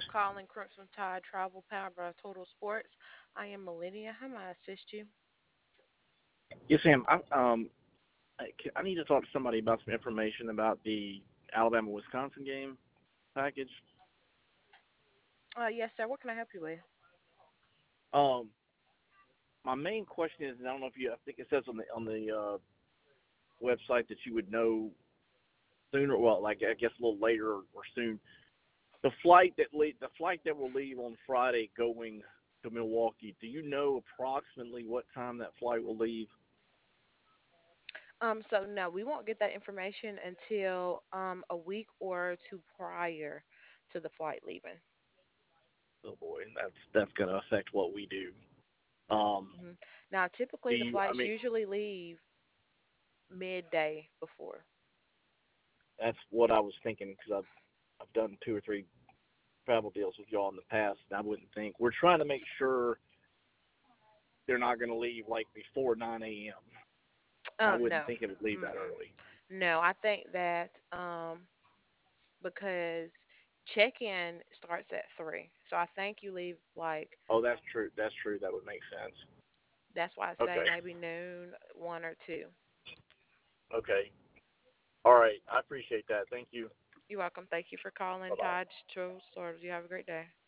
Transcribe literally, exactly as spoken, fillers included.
calling Crimson Tide Travel powered by Total Sports. I am Millennia. How may I assist you? Yes, Sam. I, um, I, I need to talk to somebody about some information about the Alabama Wisconsin game package. Uh, yes, sir. What can I help you with? Um, my main question is, and I don't know if you, I think it says on the on the uh, website that you would know sooner. Well, like I guess a little later or, or soon. The flight that le- the flight that will leave on Friday going to Milwaukee. Do you know approximately what time that flight will leave? Um, so no, we won't get that information until um a week or two prior to the flight leaving. Oh boy, that's that's going to affect what we do. Um, hmm Now, do typically the you? I flights mean, usually leave midday before. that's what I was thinking because I've I've done two or three travel deals with y'all in the past, and I wouldn't think we're trying to make sure they're not going to leave like before nine a m. And I Um, wouldn't no, think it would leave that Mm-mm. early. No, I think that um because check-in starts at three, so I think you leave like Oh, that's true. That's true. That would make sense. that's why I say Okay. maybe noon, one or two. Okay. All right. I appreciate that. Thank you. You're welcome. Thank you for Bye calling bye. Todd True Stores. You have a great day.